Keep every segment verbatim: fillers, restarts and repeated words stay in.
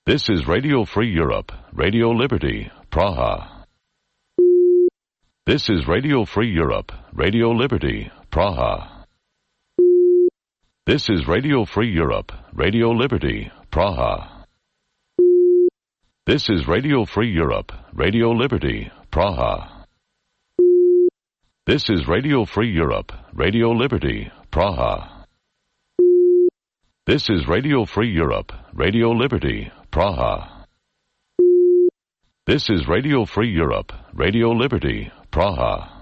This is Radio Free Europe, Radio Liberty, Praha. This is Radio Free Europe, Radio Liberty, Praha. This is Radio Free Europe, Radio Liberty, Praha. This is Radio Free Europe, Radio Liberty, Praha. This is Radio Free Europe, Radio Liberty, Praha. This is Radio Free Europe, Radio Liberty, Praha. This is Radio Free Europe, Radio Liberty, Praha.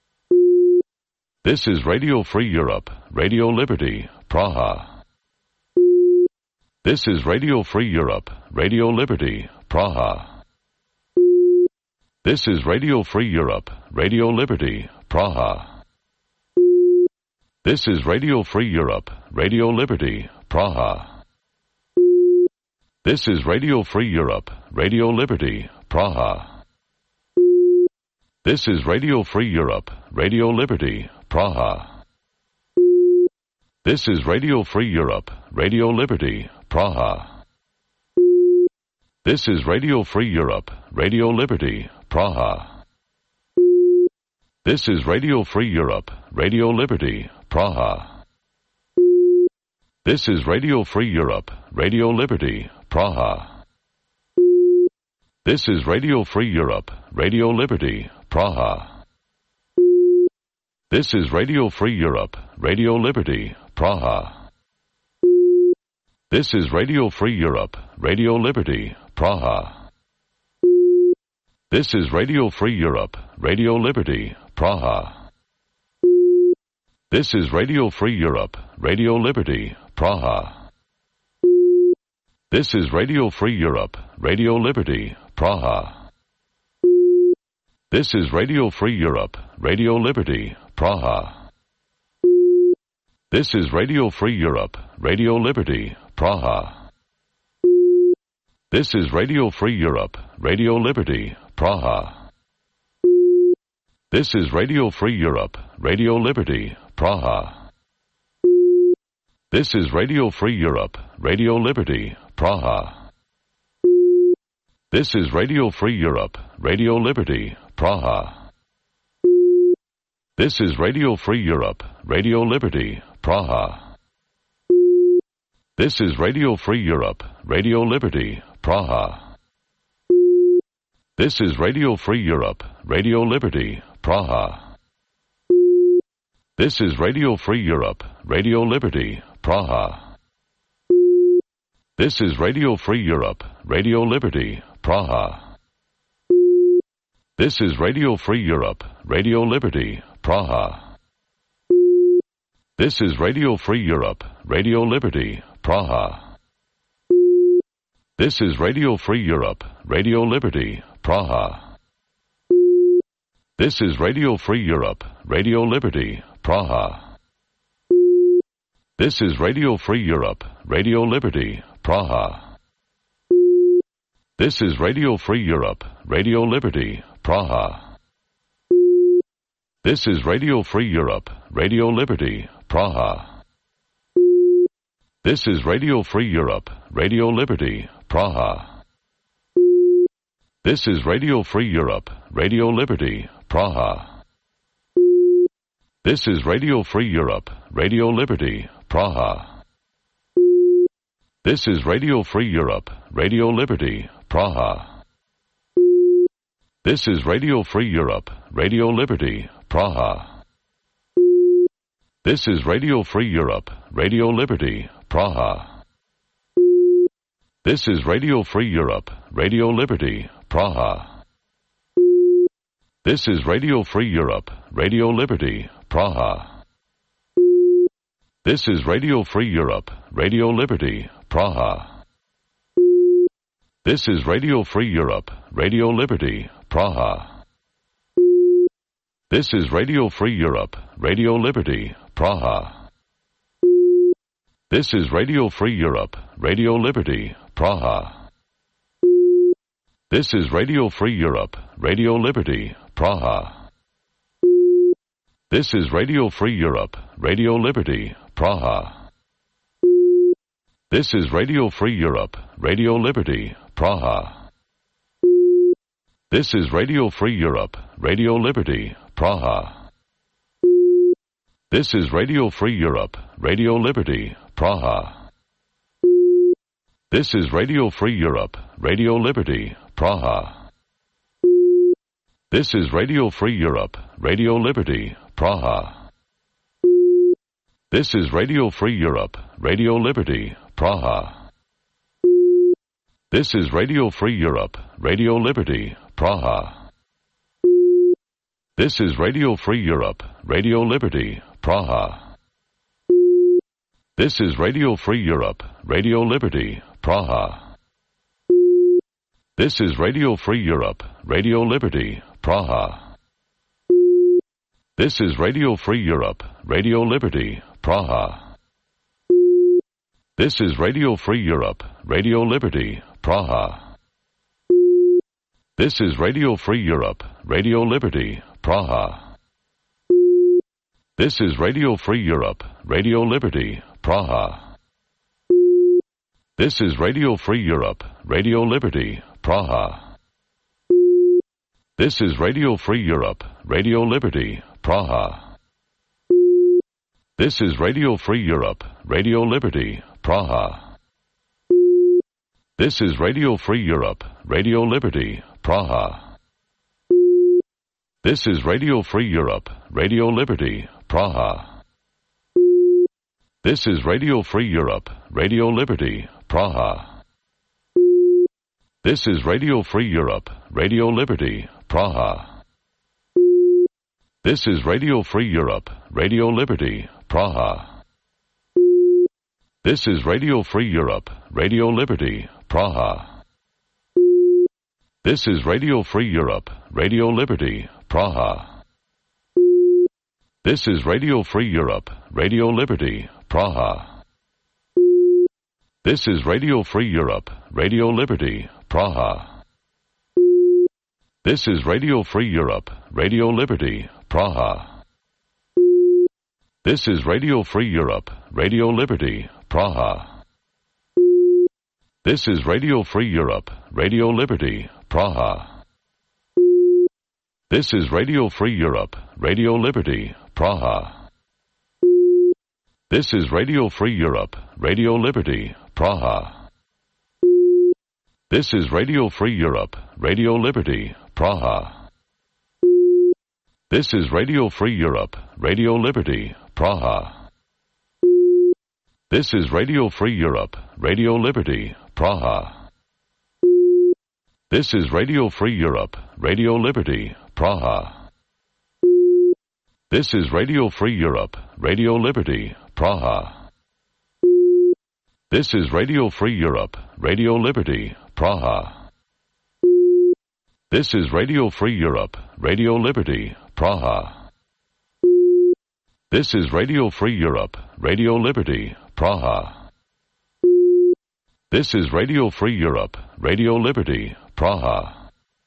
This is Radio Free Europe, Radio Liberty, Praha. This is Radio Free Europe, Radio Liberty, Praha. This is Radio Free Europe, Radio Liberty, Praha. This is Radio Free Europe, Radio Liberty, Praha. This is Radio Free Europe, Radio Liberty, Praha. This is Radio Free Europe, Radio Liberty, Praha. This is Radio Free Europe, Radio Liberty, Praha. This is Radio Free Europe, Radio Liberty, Praha. This is Radio Free Europe, Radio Liberty, Praha. This is Radio Free Europe, Radio Liberty, Praha. This is Radio Free Europe, Radio Liberty, Praha. This is Radio Free Europe, Radio Liberty, Praha. This is Radio Free Europe, Radio Liberty, Praha. This is Radio Free Europe, Radio Liberty, Praha. This is Radio Free Europe, Radio Liberty, Praha. This is Radio Free Europe, Radio Liberty, Praha. This is Radio Free Europe, Radio Liberty, Praha. This is Radio Free Europe, Radio Liberty, Praha. This is Radio Free Europe, Radio Liberty, Praha. This is Radio Free Europe, Radio Liberty, Praha. This is Radio Free Europe, Radio Liberty, Praha. This is Radio Free Europe, Radio Liberty, Praha. This is Radio Free Europe, Radio Liberty, Praha. This is Radio Free Europe, Radio Liberty, Praha. This is Radio Free Europe, Radio Liberty, Praha. This is Radio Free Europe, Radio Liberty, Praha. This is Radio Free Europe, Radio Liberty, Praha. This is Radio Free Europe, Radio Liberty, Praha. This is Radio Free Europe, Radio Liberty, Praha. This is Radio Free Europe, Radio Liberty, Praha. This is Radio Free Europe, Radio Liberty, Praha. This is Radio Free Europe, Radio Liberty, Praha. This is Radio Free Europe, Radio Liberty, Praha. This is Radio Free Europe, Radio Liberty, Praha. This is Radio Free Europe, Radio Liberty, Praha. This is Radio Free Europe, Radio Liberty, Praha. This is Radio Free Europe, Radio Liberty, Praha. This is Radio Free Europe, Radio Liberty, Praha. This is Radio Free Europe, Radio Liberty, Praha. This is Radio Free Europe, Radio Liberty, Praha. This is Radio Free Europe, Radio Liberty, Praha. This is Radio Free Europe, Radio Liberty, Praha. This is Radio Free Europe, Radio Liberty, Praha. This is Radio Free Europe, Radio Liberty, Praha. This is Radio Free Europe, Radio Liberty, Praha. This is Radio Free Europe, Radio Liberty, Praha. This is Radio Free Europe, Radio Liberty, Praha. This is Radio Free Europe, Radio Liberty, Praha. This is Radio Free Europe, Radio Liberty, Praha. This is Radio Free Europe, Radio Liberty, Praha. This is Radio Free Europe, Radio Liberty, Praha. This is Radio Free Europe, Radio Liberty, Praha. This is Radio Free Europe, Radio Liberty, Praha. This is Radio Free Europe, Radio Liberty, Praha. This is Radio Free Europe, Radio Liberty, Praha. This is Radio Free Europe, Radio Liberty, Praha. This is Radio Free Europe, Radio Liberty, Praha. This is Radio Free Europe, Radio Liberty, Praha. This is Radio Free Europe, Radio Liberty, Praha. This is Radio Free Europe, Radio Liberty, Praha. This is Radio Free Europe, Radio Liberty, Praha. This is Radio Free Europe, Radio Liberty, Praha. This is Radio Free Europe, Radio Liberty, Praha. This is Radio Free Europe, Radio Liberty, Praha. This is Radio Free Europe, Radio Liberty, Praha. This is Radio Free Europe, Radio Liberty, Praha. This is Radio Free Europe, Radio Liberty, Praha. This is Radio Free Europe, Radio Liberty, Praha. This is Radio Free Europe, Radio Liberty, Praha. This is Radio Free Europe, Radio Liberty, Praha. This is Radio Free Europe, Radio Liberty, Praha. This is Radio Free Europe, Radio Liberty, Praha. This is Radio Free Europe, Radio Liberty, Praha. This is Radio Free Europe, Radio Liberty, Praha. This is Radio Free Europe, Radio Liberty, Praha. This is Radio Free Europe, Radio Liberty, Praha. This is Radio Free Europe, Radio Liberty, Praha. This is Radio Free Europe, Radio Liberty, Praha. This is Radio Free Europe, Radio Liberty, Praha. This is Radio Free Europe, Radio Liberty, Praha. This is Radio Free Europe, Radio Liberty, Praha. This is Radio Free Europe, Radio Liberty, Praha. This is Radio Free Europe, Radio Liberty, Praha. This is Radio Free Europe, Radio Liberty, Praha. This is Radio Free Europe, Radio Liberty, Praha. This is Radio Free Europe, Radio Liberty, Praha. This is Radio Free Europe, Radio Liberty, Praha. This is Radio Free Europe, Radio Liberty, Praha.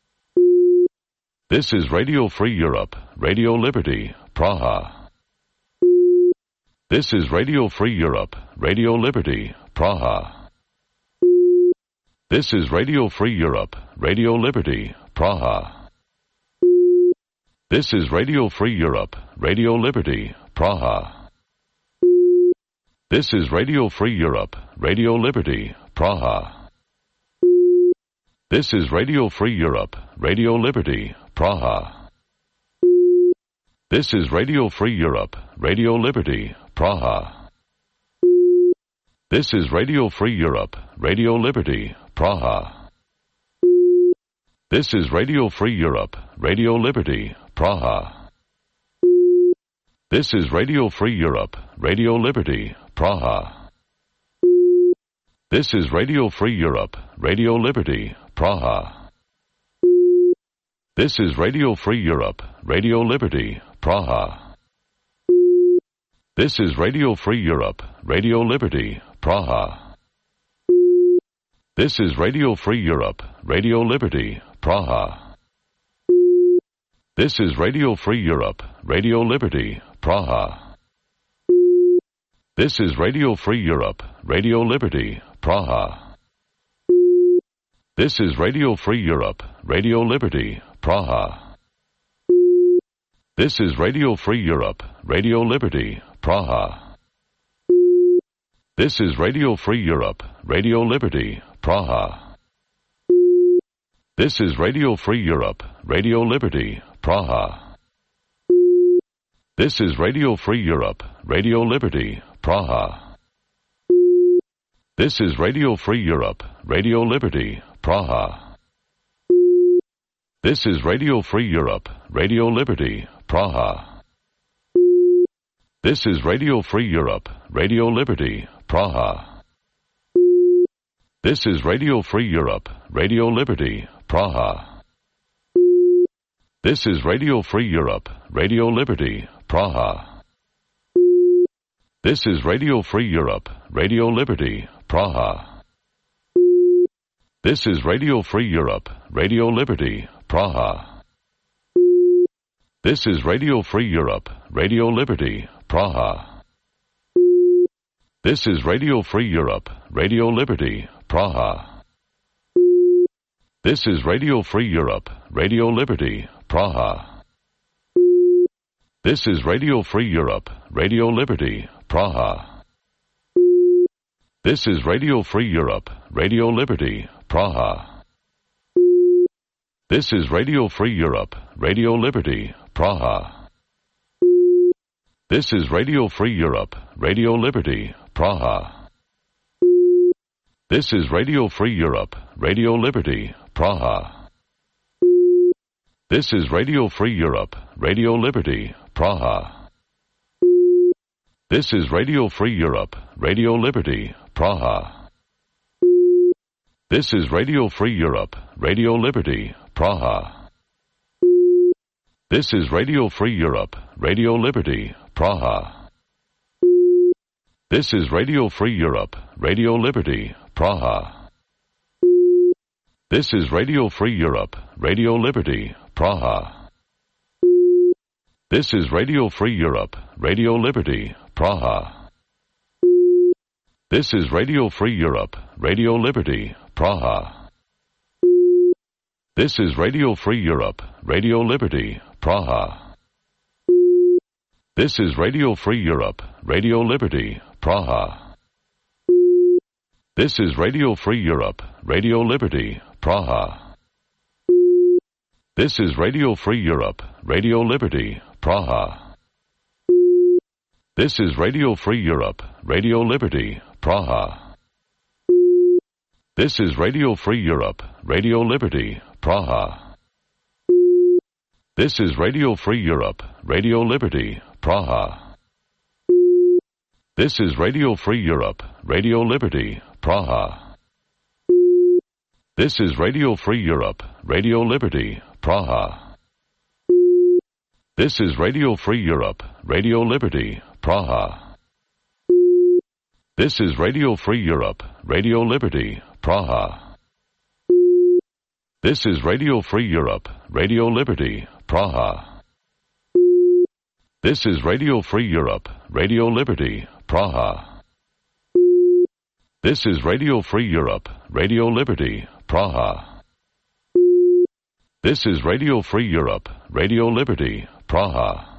This is Radio Free Europe, Radio Liberty, Praha. This is Radio Free Europe, Radio Liberty, Praha. This is Radio Free Europe, Radio Liberty, Praha. This is Radio Free Europe, Radio Liberty, Praha. This is Radio Free Europe, Radio Liberty, Praha. This is Radio Free Europe, Radio Liberty, Praha. This is Radio Free Europe, Radio Liberty, Praha. This is Radio Free Europe, Radio Liberty, Praha. This is Radio Free Europe, Radio Liberty, Praha. This is Radio Free Europe, Radio Liberty, Praha. This is Radio Free Europe, Radio Liberty, Praha. This is Radio Free Europe, Radio Liberty, Praha. This is Radio Free Europe, Radio Liberty, Praha. This is Radio Free Europe, Radio Liberty, Praha. This is Radio Free Europe, Radio Liberty, Praha. This is Radio Free Europe, Radio Liberty, Praha. This is Radio Free Europe, Radio Liberty, Praha. This is Radio Free Europe, Radio Liberty, Praha. This is Radio Free Europe, Radio Liberty, Praha. This is Radio Free Europe, Radio Liberty, Praha. This is Radio Free Europe, Radio Liberty, Praha. This is Radio Free Europe, Radio Liberty, Praha. This is Radio Free Europe, Radio Liberty, Praha. This is Radio Free Europe, Radio Liberty, Praha. This is Radio Free Europe, Radio Liberty, Praha. This is Radio Free Europe, Radio Liberty, Praha. This is Radio Free Europe, Radio Liberty, Praha. This is Radio Free Europe, Radio Liberty, Praha. This is Radio Free Europe, Radio Liberty, Praha. This is Radio Free Europe, Radio Liberty, Praha. This is Radio Free Europe, Radio Liberty, Praha. This is Radio Free Europe, Radio Liberty, Praha. This is Radio Free Europe, Radio Liberty, Praha. This is Radio Free Europe, Radio Liberty, Praha. This is Radio Free Europe, Radio Liberty, Praha. This is Radio Free Europe, Radio Liberty, Praha. This is Radio Free Europe, Radio Liberty, Praha. This is Radio Free Europe, Radio Liberty, Praha. This is Radio Free Europe, Radio Liberty, Praha. This is Radio Free Europe, Radio Liberty, Praha. This is Radio Free Europe, Radio Liberty, Praha. This is Radio Free Europe, Radio Liberty, Praha. This is Radio Free Europe, Radio Liberty, Praha. This is Radio Free Europe, Radio Liberty, Praha. This is Radio Free Europe, Radio Liberty, Praha. This is Radio Free Europe, Radio Liberty, Praha. This is Radio Free Europe, Radio Liberty, Praha. This is Radio Free Europe, Radio Liberty, Praha. This is Radio Free Europe, Radio Liberty, Praha. This is Radio Free Europe, Radio Liberty, Praha. This is Radio Free Europe, Radio Liberty, Praha. This is Radio Free Europe, Radio Liberty, Praha. This is Radio Free Europe, Radio Liberty, Praha. This is Radio Free Europe, Radio Liberty, Praha. This is Radio Free Europe, Radio Liberty, Praha. This is Radio Free Europe, Radio Liberty, Praha. This is Radio Free Europe, Radio Liberty, Praha. This is Radio Free Europe, Radio Liberty, Praha. This is Radio Free Europe, Radio Liberty, Praha.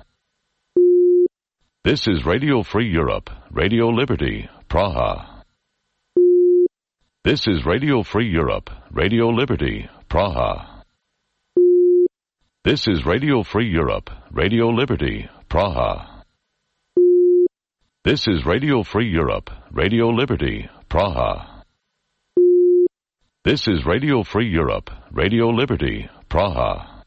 This is Radio Free Europe, Radio Liberty, Praha. This is Radio Free Europe, Radio Liberty, Praha. This is Radio Free Europe, Radio Liberty, Praha. This is Radio Free Europe, Radio Liberty, Praha. This is Radio Free Europe, Radio Liberty, Praha.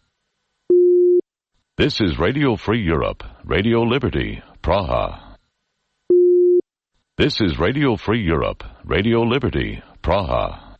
This is Radio Free Europe, Radio Liberty, Praha. This is Radio Free Europe, Radio Liberty, Praha.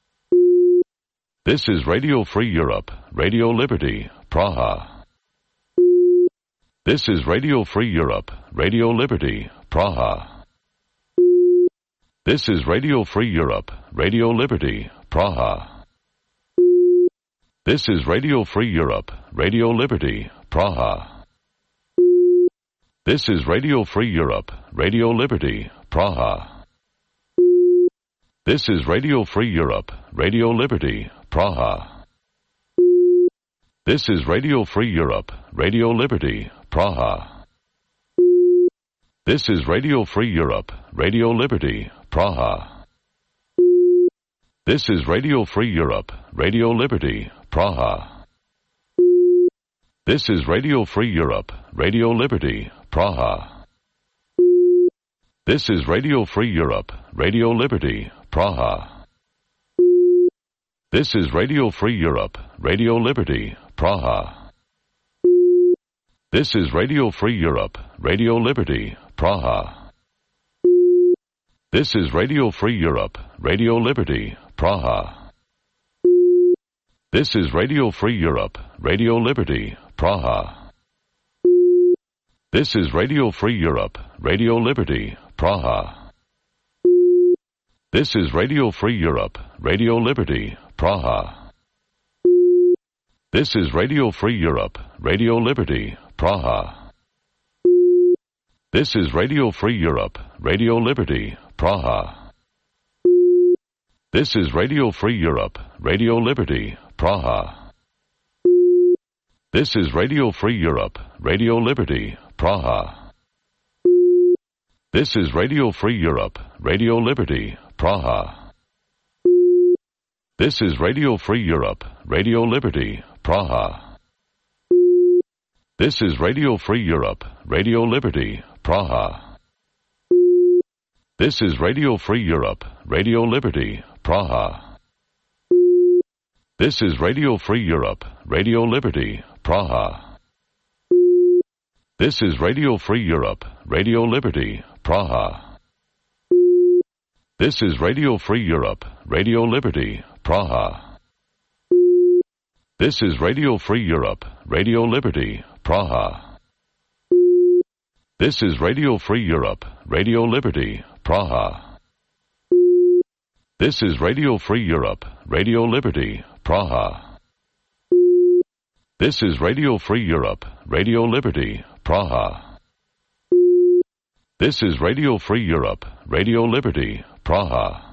This is Radio Free Europe, Radio Liberty, Praha. This is Radio Free Europe, Radio Liberty, Praha. This is Radio Free Europe, Radio Liberty, Praha. This is Radio Free Europe, Radio Liberty, Praha. This is Radio Free Europe, Radio Liberty, Praha. This is Radio Free Europe, Radio Liberty, Praha. This is Radio Free Europe, Radio Liberty, Praha. This is Radio Free Europe, Radio Liberty, Praha. This is Radio Free Europe, Radio Liberty, Praha. This is Radio Free Europe, Radio Liberty, Praha. This is Radio Free Europe, Radio Liberty, Praha. This is Radio Free Europe, Radio Liberty, Praha. This is Radio Free Europe, Radio Liberty, Praha. This is Radio Free Europe, Radio Liberty, Praha. This is Radio Free Europe, Radio Liberty, Praha. This is Radio Free Europe, Radio Liberty, Praha. This is Radio Free Europe, Radio Liberty, Praha. This is Radio Free Europe, Radio Liberty, Praha. This is Radio Free Europe, Radio Liberty, Praha. This is Radio Free Europe, Radio Liberty, Praha. This is Radio Free Europe, Radio Liberty, Praha. This is Radio Free Europe, Radio Liberty, Praha. This is Radio Free Europe, Radio Liberty, Praha. This is Radio Free Europe, Radio Liberty, Praha. This is Radio Free Europe, Radio Liberty, Praha. This is Radio Free Europe, Radio Liberty, Praha. This is Radio Free Europe, Radio Liberty, Praha. This is Radio Free Europe, Radio Liberty, Praha. This is Radio Free Europe, Radio Liberty, Praha. This is Radio Free Europe, Radio Liberty, Praha. This is Radio Free Europe, Radio Liberty, Praha. This is Radio Free Europe, Radio Liberty, Praha. This is Radio Free Europe, Radio Liberty, Praha.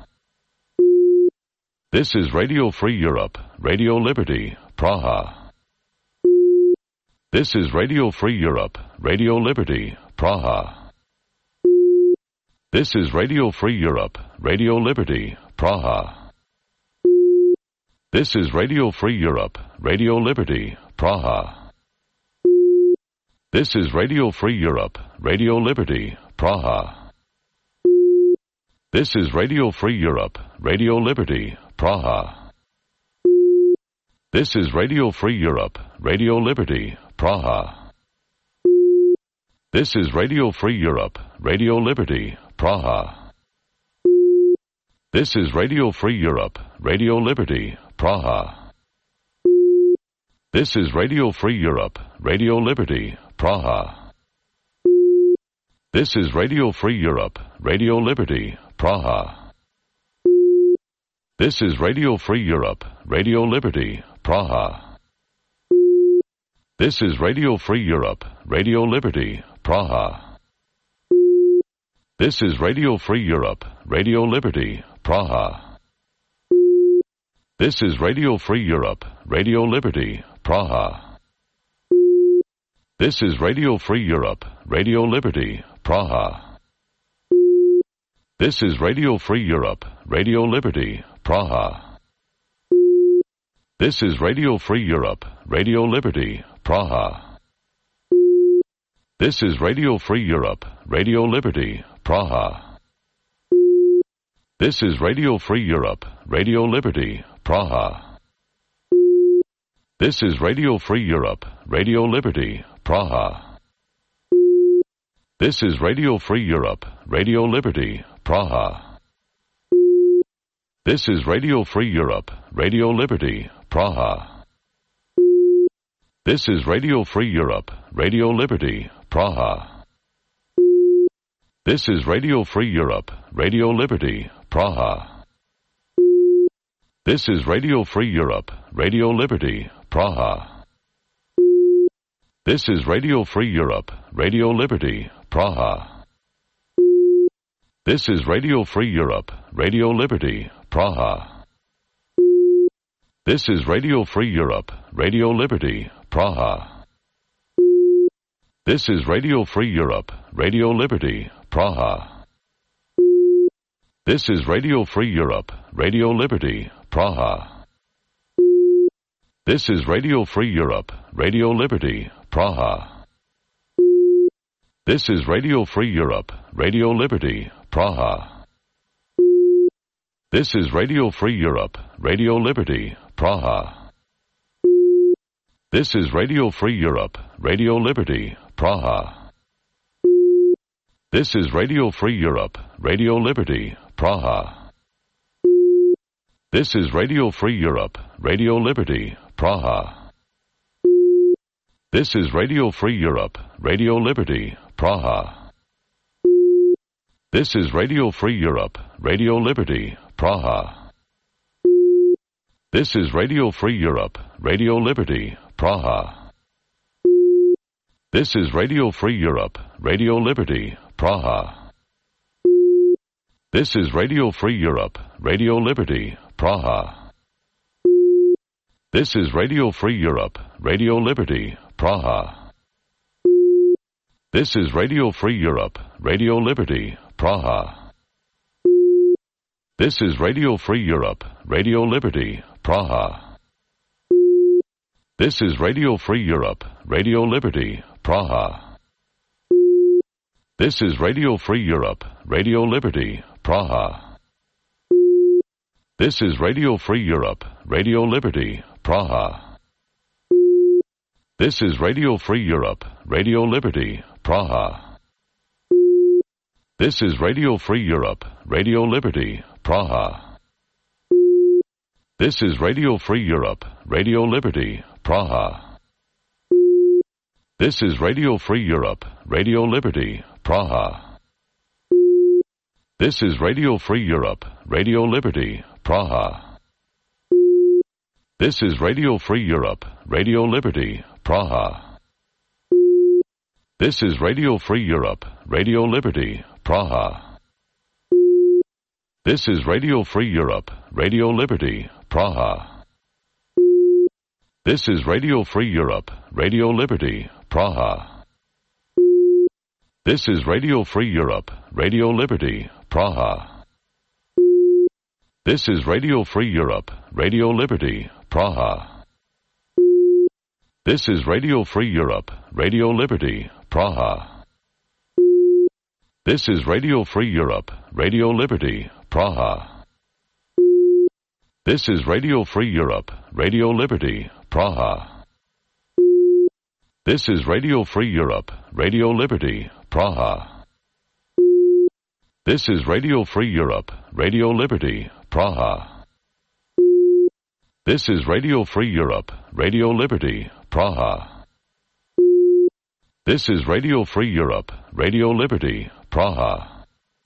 This is Radio Free Europe, Radio Liberty, Praha. This is Radio Free Europe, Radio Liberty, Praha. This is Radio Free Europe, Radio Liberty, Praha. This is Radio Free Europe, Radio Liberty, Praha. This is Radio Free Europe, Radio Liberty, Praha. This is Radio Free Europe, Radio Liberty, Praha. This is Radio Free Europe, Radio Liberty, Praha. This is Radio Free Europe, Radio Liberty, Praha. This is Radio Free Europe, Radio Liberty, Praha. This is Radio Free Europe, Radio Liberty, Praha. This is Radio Free Europe, Radio Liberty, Praha. This is Radio Free Europe, Radio Liberty, Praha. This is Radio Free Europe, Radio Liberty, Praha. This is Radio Free Europe, Radio Liberty, Praha. This is Radio Free Europe, Radio Liberty, Praha. This is Radio Free Europe, Radio Liberty, Praha. This is Radio Free Europe, Radio Liberty, Praha. This is Radio Free Europe, Radio Liberty, Praha. This is Radio Free Europe, Radio Liberty, Praha. This is Radio Free Europe, Radio Liberty, Praha. This is Radio Free Europe, Radio Liberty, Praha. This is Radio Free Europe, Radio Liberty, Praha. This is Radio Free Europe, Radio Liberty, Praha. This is Radio Free Europe, Radio Liberty, Praha. This is Radio Free Europe, Radio Liberty, Praha. This is Radio Free Europe, Radio Liberty, Praha. This is Radio Free Europe, Radio Liberty, Praha. This is Radio Free Europe, Radio Liberty, Praha. This is Radio Free Europe, Radio Liberty, Praha. This is Radio Free Europe, Radio Liberty, Praha. This is Radio Free Europe, Radio Liberty, Praha. This is Radio Free Europe, Radio Liberty, Praha. This is Radio Free Europe, Radio Liberty, Praha. This is Radio Free Europe, Radio Liberty, Praha. This is Radio Free Europe, Radio Liberty, Praha. This is Radio Free Europe, Radio Liberty, Praha. This is Radio Free Europe, Radio Liberty, Praha. This is Radio Free Europe, Radio Liberty, Praha. This is Radio Free Europe, Radio Liberty, Praha. This is Radio Free Europe, Radio Liberty, Praha. This is Radio Free Europe, Radio Liberty, Praha. This is Radio Free Europe, Radio Liberty, Praha. This is Radio Free Europe, Radio Liberty, Praha. This is Radio Free Europe, Radio Liberty, Praha. This is Radio Free Europe, Radio Liberty, Praha. This is Radio Free Europe, Radio Liberty, Praha. This is Radio Free Europe, Radio Liberty, Praha. This is Radio Free Europe, Radio Liberty, Praha. This is Radio Free Europe, Radio Liberty, Praha. This is Radio Free Europe, Radio Liberty, Praha. This is Radio Free Europe, Radio Liberty, Praha. This is Radio Free Europe, Radio Liberty, Praha. This is Radio Free Europe, Radio Liberty, Praha. This is Radio Free Europe, Radio Liberty, Praha. This is Radio Free Europe, Radio Liberty, Praha. This is Radio Free Europe, Radio Liberty, Praha. This is Radio Free Europe, Radio Liberty, Praha. This is Radio Free Europe, Radio Liberty, Praha. This is Radio Free Europe, Radio Liberty, Praha. This is Radio Free Europe, Radio Liberty, Praha. This is Radio Free Europe, Radio Liberty, Praha. This is Radio Free Europe, Radio Liberty, Praha. This is Radio Free Europe, Radio Liberty, Praha. This is Radio Free Europe, Radio Liberty, Praha. This is Radio Free Europe, Radio Liberty, Praha. This is Radio Free Europe, Radio Liberty, Praha.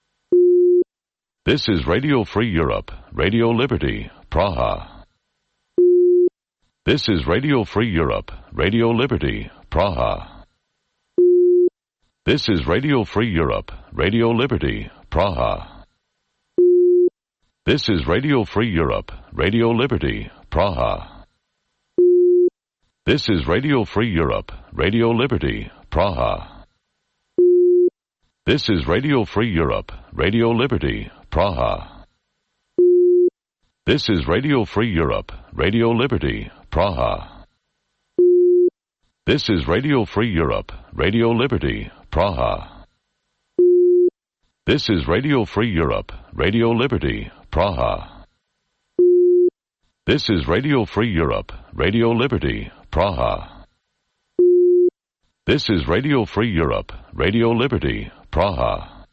This is Radio Free Europe, Radio Liberty, Praha. This is Radio Free Europe, Radio Liberty, Praha. This is Radio Free Europe, Radio Liberty, Praha. This is Radio Free Europe, Radio Liberty, Praha. This is Radio Free Europe, Radio Liberty, Praha. This is Radio Free Europe, Radio Liberty, Praha. This is Radio Free Europe, Radio Liberty, Praha. This is Radio Free Europe, Radio Liberty, Praha. This is Radio Free Europe, Radio Liberty, Praha. This is Radio Free Europe, Radio Liberty, Praha. This is Radio Free Europe, Radio Liberty, Praha.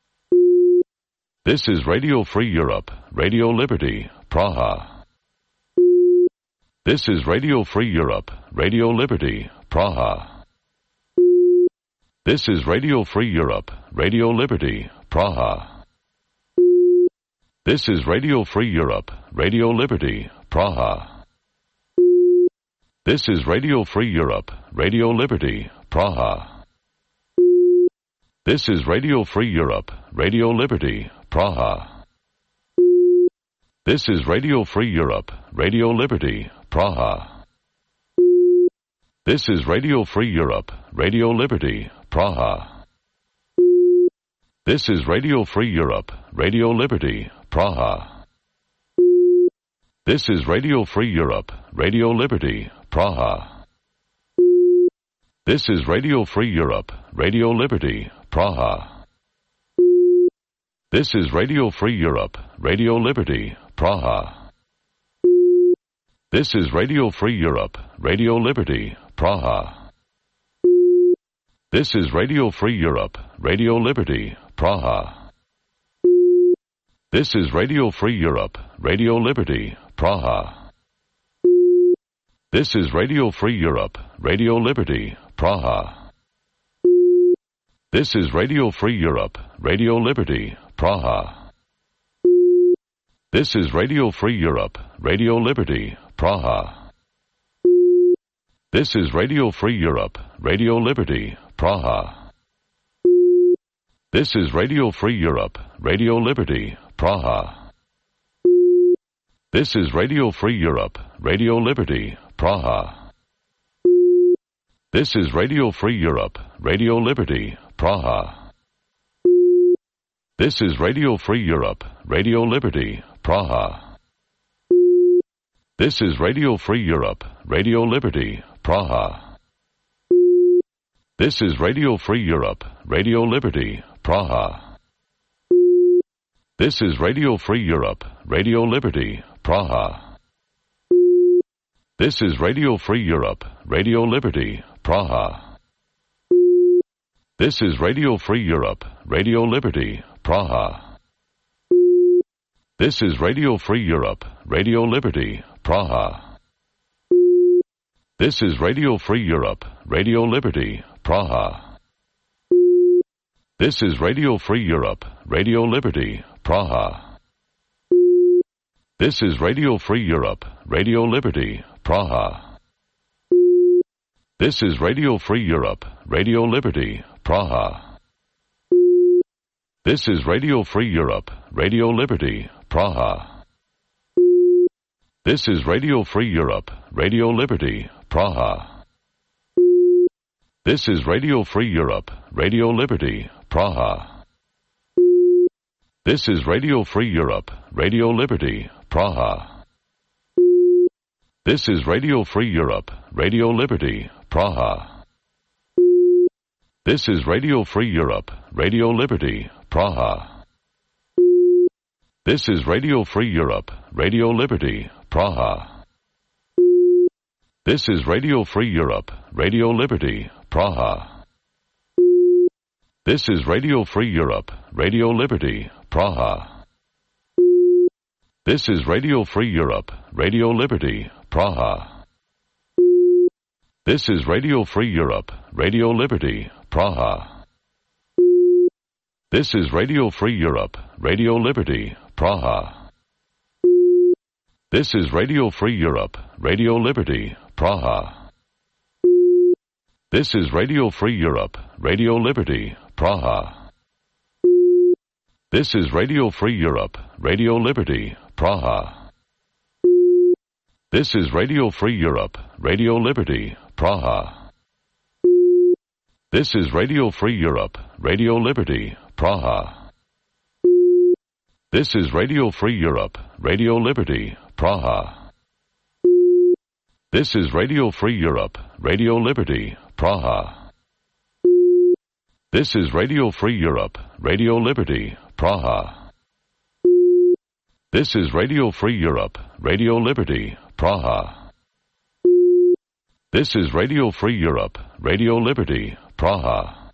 This is Radio Free Europe, Radio Liberty, Praha. This is Radio Free Europe, Radio Liberty, Praha. This is Radio Free Europe, Radio Liberty, Praha. This is Radio Free Europe, Radio Liberty, Praha. This is Radio Free Europe, Radio Liberty, Praha. This is Radio Free Europe, Radio Liberty, Praha. This is Radio Free Europe, Radio Liberty, Praha. This is Radio Free Europe, Radio Liberty, Praha. This is Radio Free Europe, Radio Liberty, Praha. This is Radio Free Europe, Radio Liberty, Praha. This is Radio Free Europe, Radio Liberty, Praha. This is Radio Free Europe, Radio Liberty, Praha. This is Radio Free Europe, Radio Liberty, Praha. This is Radio Free Europe, Radio Liberty, Praha. This is Radio Free Europe, Radio Liberty, Praha. This is Radio Free Europe, Radio Liberty, Praha. This is Radio Free Europe, Radio Liberty, Praha. This is Radio Free Europe, Radio Liberty, Praha. This is Radio Free Europe, Radio Liberty, Praha. This is Radio Free Europe, Radio Liberty, Praha. This is Radio Free Europe, Radio Liberty, Praha. This is Radio Free Europe, Radio Liberty, Praha. This is Radio Free Europe, Radio Liberty, Praha. This is Radio Free Europe, Radio Liberty, Praha. This is Radio Free Europe, Radio Liberty, Praha. This is Radio Free Europe, Radio Liberty, Praha. This is Radio Free Europe, Radio Liberty, Praha. This is Radio Free Europe, Radio Liberty, Praha. This is Radio Free Europe, Radio Liberty, Praha. This is Radio Free Europe, Radio Liberty, Praha. This is Radio Free Europe, Radio Liberty, Praha. This is Radio Free Europe, Radio Liberty, Praha. This is Radio Free Europe, Radio Liberty, Praha. This is Radio Free Europe, Radio Liberty, Praha. This is Radio Free Europe, Radio Liberty, Praha. This is Radio Free Europe, Radio Liberty, Praha. This is Radio Free Europe, Radio Liberty, Praha. This is Radio Free Europe, Radio Liberty, Praha. This is Radio Free Europe, Radio Liberty, Praha. This is Radio Free Europe, Radio Liberty, Praha. This is Radio Free Europe, Radio Liberty, Praha. This is Radio Free Europe, Radio Liberty, Praha. This is Radio Free Europe, Radio Liberty, Praha. This is Radio Free Europe, Radio Liberty, Praha. This is Radio Free Europe, Radio Liberty, Praha. This is Radio Free Europe, Radio Liberty, Praha. This is Radio Free Europe, Radio Liberty, Praha. This is Radio Free Europe, Radio Liberty, Praha. This is Radio Free Europe, Radio Liberty, Praha. This is Radio Free Europe, Radio Liberty, Praha. This is Radio Free Europe, Radio Liberty, Praha. This is Radio Free Europe, Radio Liberty, Praha. This is Radio Free Europe, Radio Liberty, Praha. This is Radio Free Europe, Radio Liberty, Praha. This is Radio Free Europe, Radio Liberty, Praha.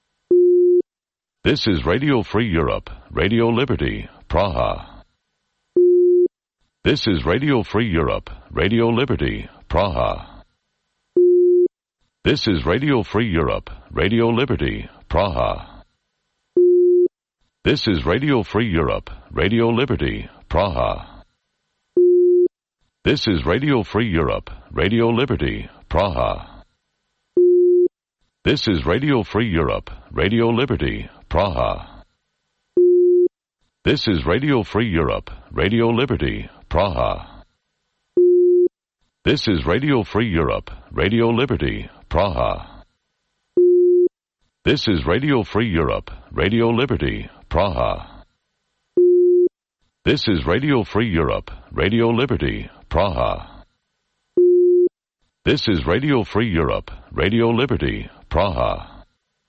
This is Radio Free Europe, Radio Liberty, Praha. This is Radio Free Europe, Radio Liberty, Praha. This is Radio Free Europe, Radio Liberty, Praha. This is Radio Free Europe, Radio Liberty, Praha. This is Radio Free Europe, Radio Liberty, Praha. This is Radio Free Europe, Radio Liberty, Praha. This is Radio Free Europe, Radio Liberty, Praha. This is Radio Free Europe, Radio Liberty, Praha. This is Radio Free Europe, Radio Liberty, Praha. This is Radio Free Europe, Radio Liberty, Praha. This is Radio Free Europe, Radio Liberty, Praha.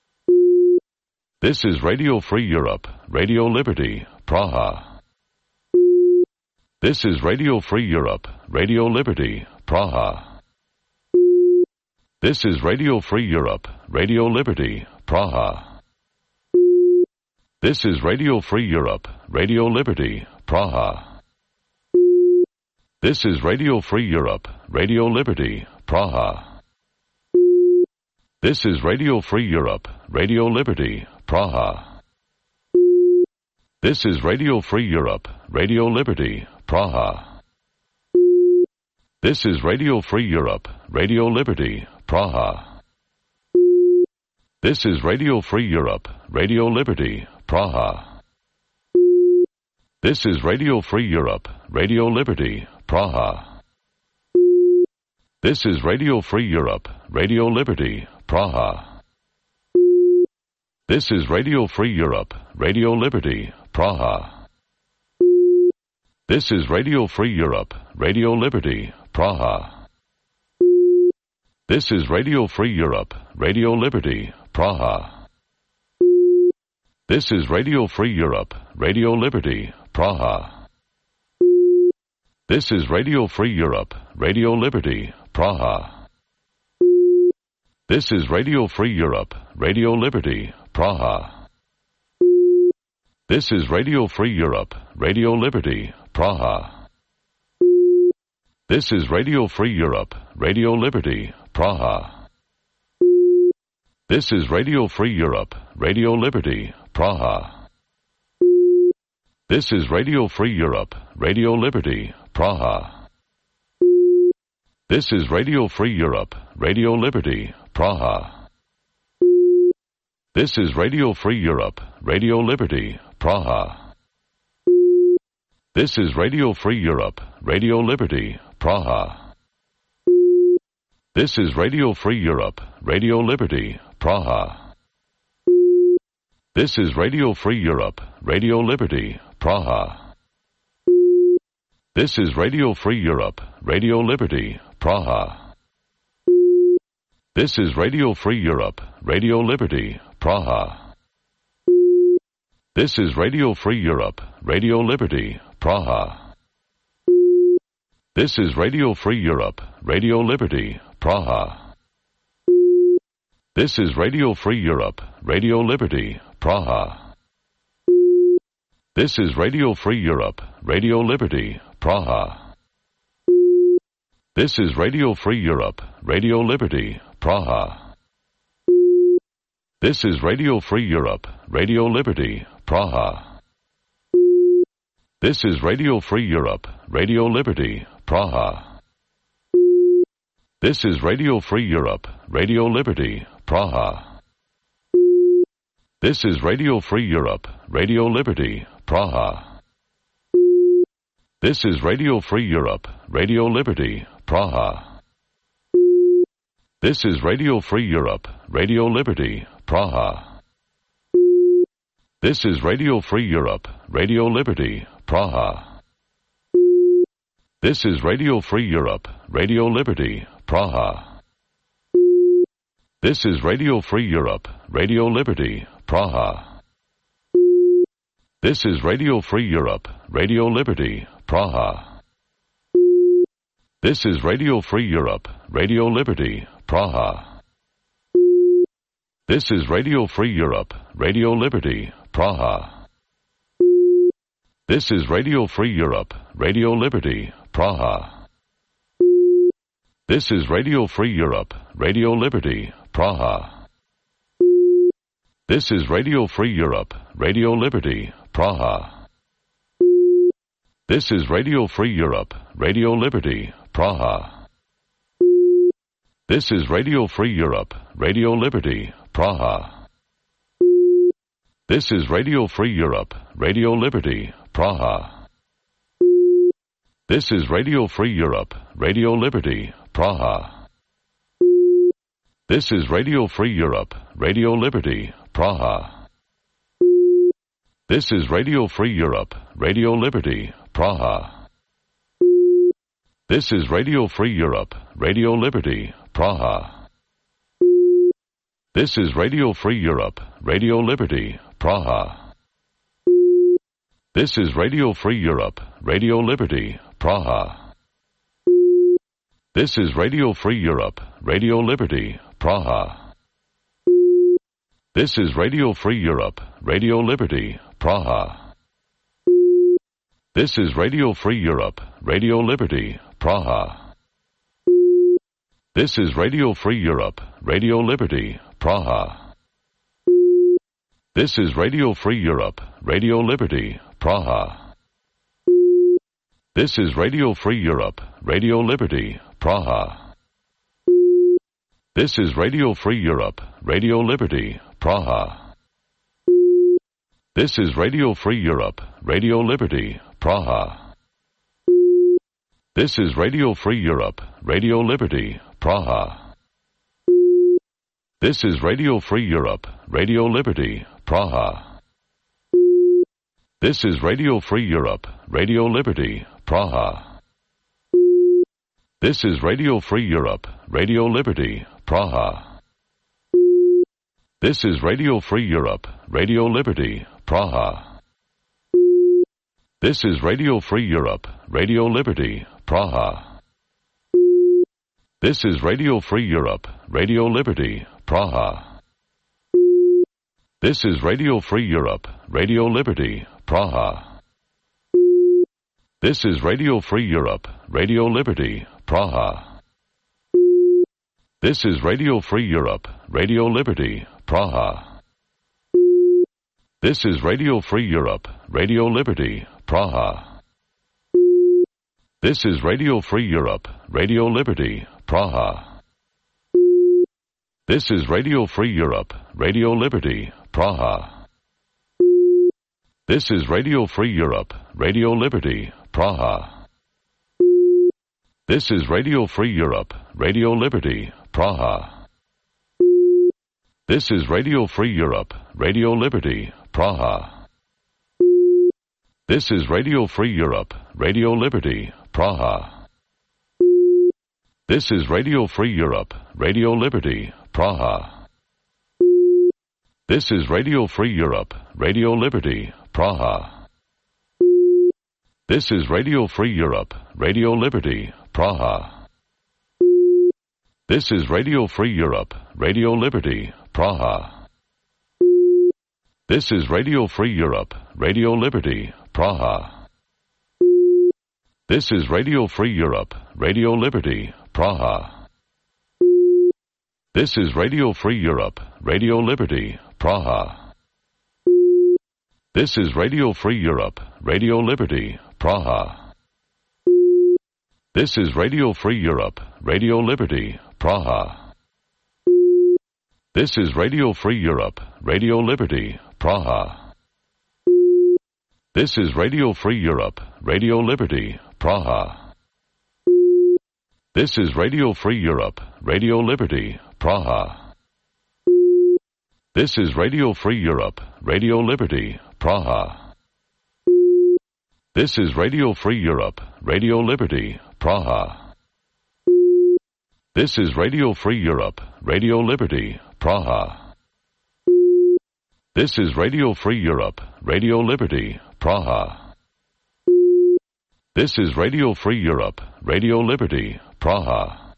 This is Radio Free Europe, Radio Liberty, Praha. This is Radio Free Europe, Radio Liberty, Praha. This is Radio Free Europe, Radio Liberty, Praha. This is Radio Free Europe, Radio Liberty, Praha. This is Radio Free Europe, Radio Liberty, Praha. This is Radio Free Europe, Radio Liberty, Praha. This is Radio Free Europe, Radio Liberty, Praha. This is Radio Free Europe, Radio Liberty, Praha. This is Radio Free Europe, Radio Liberty, Praha. This is Radio Free Europe, Radio Liberty, Praha. This is Radio Free Europe, Radio Liberty, Praha. This is Radio Free Europe, Radio Liberty, Praha. This is Radio Free Europe, Radio Liberty, Praha. This is Radio Free Europe, Radio Liberty, Praha. This is Radio Free Europe, Radio Liberty, Praha. This is Radio Free Europe, Radio Liberty, Praha. This is Radio Free Europe, Radio Liberty, Praha. This is Radio Free Europe, Radio Liberty, Praha. This is Radio Free Europe, Radio Liberty, Praha. This is Radio Free Europe, Radio Liberty, Praha. This is Radio Free Europe, Radio Liberty, Praha. This is Radio Free Europe, Radio Liberty, Praha. This is Radio Free Europe, Radio Liberty, Praha. This is Radio Free Europe, Radio Liberty, Praha. This is Radio Free Europe, Radio Liberty, Praha. This is Radio Free Europe, Radio Liberty, Praha. This is Radio Free Europe, Radio Liberty, Praha. This is Radio Free Europe, Radio Liberty, Praha. This is Radio Free Europe, Radio Liberty, Praha. This is Radio Free Europe, Radio Liberty, Praha. This is Radio Free Europe, Radio Liberty, Praha. This is Radio Free Europe, Radio Liberty, Praha. This is Radio Free Europe, Radio Liberty, Praha. This is Radio Free Europe, Radio Liberty, Praha. This is Radio Free Europe, Radio Liberty, Praha. This is Radio Free Europe, Radio Liberty, Praha. This is Radio Free Europe, Radio Liberty, Praha. This is Radio Free Europe, Radio Liberty, Praha. This is Radio Free Europe, Radio Liberty, Praha. This is Radio Free Europe, Radio Liberty, Praha. This is Radio Free Europe, Radio Liberty, Praha. This is Radio Free Europe, Radio Liberty, Praha. This is Radio Free Europe, Radio Liberty, Praha. This is Radio Free Europe, Radio Liberty, Praha. This is Radio Free Europe, Radio Liberty, Praha. This is Radio Free Europe, Radio Liberty, Praha. This is Radio Free Europe, Radio Liberty, Praha. This is Radio Free Europe, Radio Liberty, Praha. This is Radio Free Europe, Radio Liberty, Praha. This is Radio Free Europe, Radio Liberty, Praha. This is Radio Free Europe, Radio Liberty, Praha. This is Radio Free Europe, Radio Liberty, Praha. This is Radio Free Europe, Radio Liberty, Praha. This is Radio Free Europe, Radio Liberty, Praha. This is Radio Free Europe, Radio Liberty, Praha. This is Radio Free Europe, Radio Liberty, Praha. This is Radio Free Europe, Radio Liberty, Praha. This is Radio Free Europe, Radio Liberty, Praha. This is Radio Free Europe, Radio Liberty, Praha. This is Radio Free Europe, Radio Liberty, Praha. This is Radio Free Europe, Radio Liberty, Praha. This is Radio Free Europe, Radio Liberty, Praha. This is Radio Free Europe, Radio Liberty, Praha. This is Radio Free Europe, Radio Liberty, Praha. This is Radio Free Europe, Radio Liberty, Praha. This is Radio Free Europe, Radio Liberty, Praha. This is Radio Free Europe, Radio Liberty, Praha. This is Radio Free Europe, Radio Liberty, Praha. This is Radio Free Europe, Radio Liberty, Praha. This is Radio Free Europe, Radio Liberty, Praha. This is Radio Free Europe, Radio Liberty, Praha. This is Radio Free Europe, Radio Liberty, Praha. This is Radio Free Europe, Radio Liberty, Praha. This is Radio Free Europe, Radio Liberty, Praha. This is Radio Free Europe, Radio Liberty, Praha. This is Radio Free Europe, Radio Liberty, Praha. This is Radio Free Europe, Radio Liberty, Praha. This is Radio Free Europe, Radio Liberty, Praha. This is Radio Free Europe, Radio Liberty, Praha. This is Radio Free Europe, Radio Liberty, Praha. This is Radio Free Europe, Radio Liberty, Praha. This is Radio Free Europe, Radio Liberty, Praha. This is Radio Free Europe, Radio Liberty, Praha. This is Radio Free Europe, Radio Liberty, Praha. This is Radio Free Europe, Radio Liberty, Praha. This is Radio Free Europe, Radio Liberty, Praha. This is Radio Free Europe, Radio Liberty, Praha. This is Radio Free Europe, Radio Liberty, Praha. This is Radio Free Europe, Radio Liberty, Praha. This is Radio Free Europe, Radio Liberty, Praha. This is Radio Free Europe, Radio Liberty, Praha. This is Radio Free Europe, Radio Liberty, Praha. This is Radio Free Europe, Radio Liberty, Praha. This is Radio Free Europe, Radio Liberty, Praha. This is Radio Free Europe, Radio Liberty, Praha. This is Radio Free Europe, Radio Liberty, Praha. This is Radio Free Europe, Radio Liberty, Praha. This is Radio Free Europe, Radio Liberty, Praha. This is Radio Free Europe, Radio Liberty, Praha.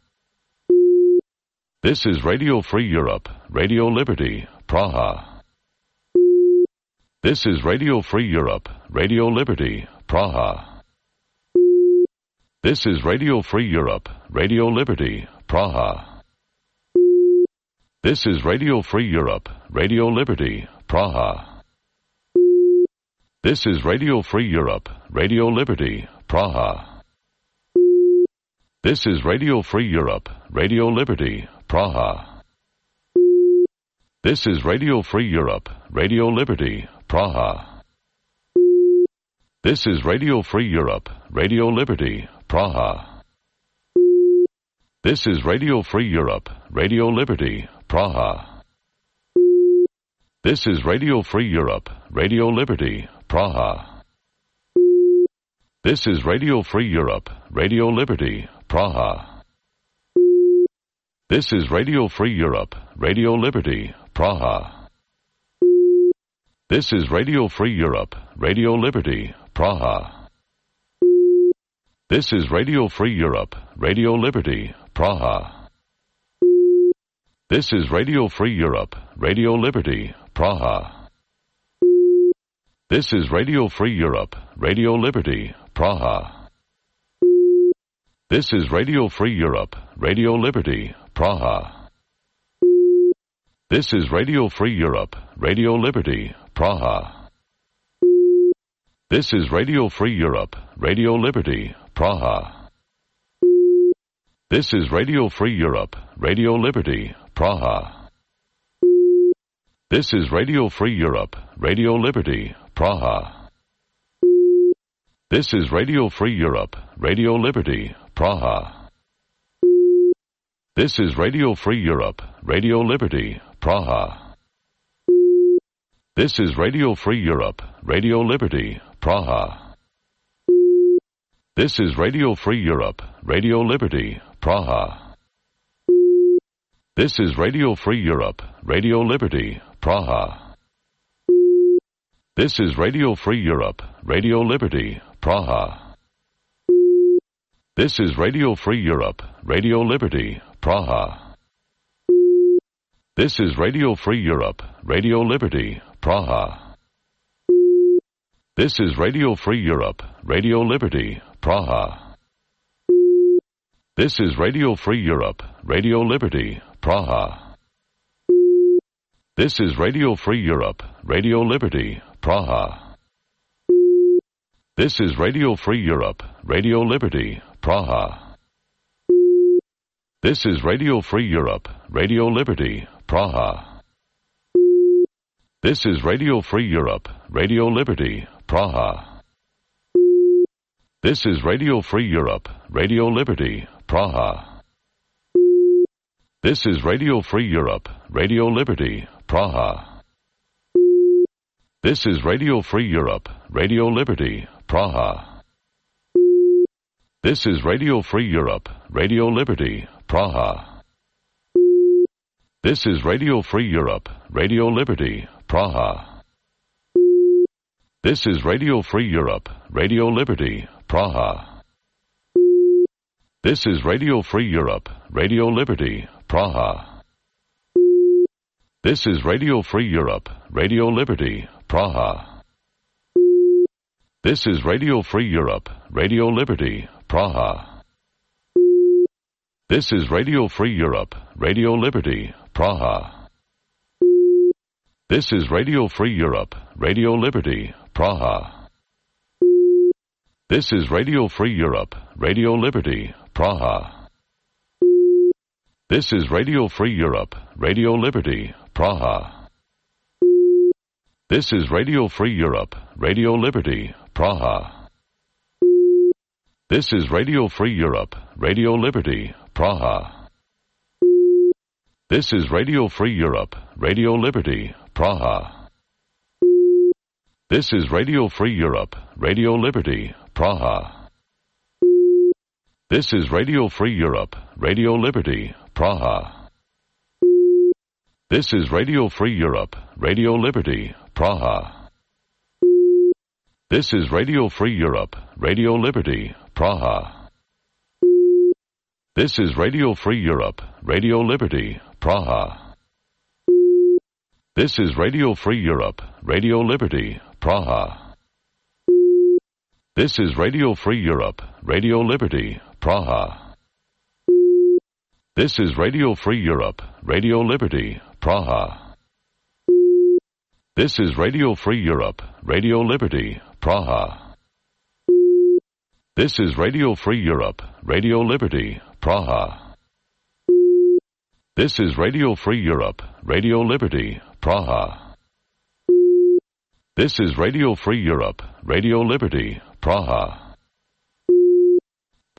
This is Radio Free Europe, Radio Liberty, Praha. This is Radio Free Europe, Radio Liberty, Praha. This is Radio Free Europe, Radio Liberty, Praha. This is Radio Free Europe, Radio Liberty, Praha. This is Radio Free Europe, Radio Liberty, Praha. This is Radio Free Europe, Radio Liberty, Praha. This is Radio Free Europe, Radio Liberty, Praha. This is Radio Free Europe, Radio Liberty, Praha. This is Radio Free Europe, Radio Liberty, Praha. This is Radio Free Europe, Radio Liberty, Praha. This is Radio Free Europe, Radio Liberty, Praha. This is Radio Free Europe, Radio Liberty, Praha. This is Radio Free Europe, Radio Liberty, Praha. This is Radio Free Europe, Radio Liberty, Praha. This is Radio Free Europe, Radio Liberty, Praha. This is Radio Free Europe, Radio Liberty, Praha. This is Radio Free Europe, Radio Liberty, Praha. This is Radio Free Europe, Radio Liberty, Praha. This is Radio Free Europe, Radio Liberty, Praha. This is Radio Free Europe, Radio Liberty, Praha. This is Radio Free Europe, Radio Liberty, Praha. This is Radio Free Europe, Radio Liberty, Praha. This is Radio Free Europe, Radio Liberty, Praha. This is Radio Free Europe, Radio Liberty, Praha. This is Radio Free Europe, Radio Liberty, Praha. This is Radio Free Europe, Radio Liberty, Praha. This is Radio Free Europe, Radio Liberty, Praha. This is Radio Free Europe, Radio Liberty, Praha. This is Radio Free Europe, Radio Liberty, Praha. This is Radio Free Europe, Radio Liberty, Praha. This is Radio Free Europe, Radio Liberty, Praha. This is Radio Free Europe, Radio Liberty, Praha. This is Radio Free Europe, Radio Liberty, Praha. This is Radio Free Europe, Radio Liberty, Praha. This is Radio Free Europe, Radio Liberty, Praha. This is Radio Free Europe, Radio Liberty, Praha. This is Radio Free Europe, Radio Liberty, Praha. This is Radio Free Europe, Radio Liberty, Praha. This is Radio Free Europe, Radio Liberty, Praha. This is Radio Free Europe, Radio Liberty, Praha. This is Radio Free Europe, Radio Liberty, Praha. This is Radio Free Europe, Radio Liberty, Praha. This is Radio Free Europe, Radio Liberty, Praha. This is Radio Free Europe, Radio Liberty, Praha. This is Radio Free Europe, Radio Liberty, Praha. This is Radio Free Europe, Radio Liberty, Praha. This is Radio Free Europe, Radio Liberty, Praha. This is Radio Free Europe, Radio Liberty, Praha. This is Radio Free Europe, Radio Liberty, Praha. This is Radio Free Europe, Radio Liberty, Praha. This is Radio Free Europe, Radio Liberty, Praha. This is Radio Free Europe, Radio Liberty, Praha. This is Radio Free Europe, Radio Liberty, Praha. This is Radio Free Europe, Radio Liberty, Praha. This is Radio Free Europe, Radio Liberty, Praha. This is Radio Free Europe, Radio Liberty, Praha. This is Radio Free Europe, Radio Liberty, Praha. This is Radio Free Europe, Radio Liberty, Praha. This is Radio Free Europe, Radio Liberty, Praha. This is Radio Free Europe, Radio Liberty, Praha. This is Radio Free Europe, Radio Liberty, Praha. This is Radio Free Europe, Radio Liberty, Praha. This is Radio Free Europe, Radio Liberty, Praha.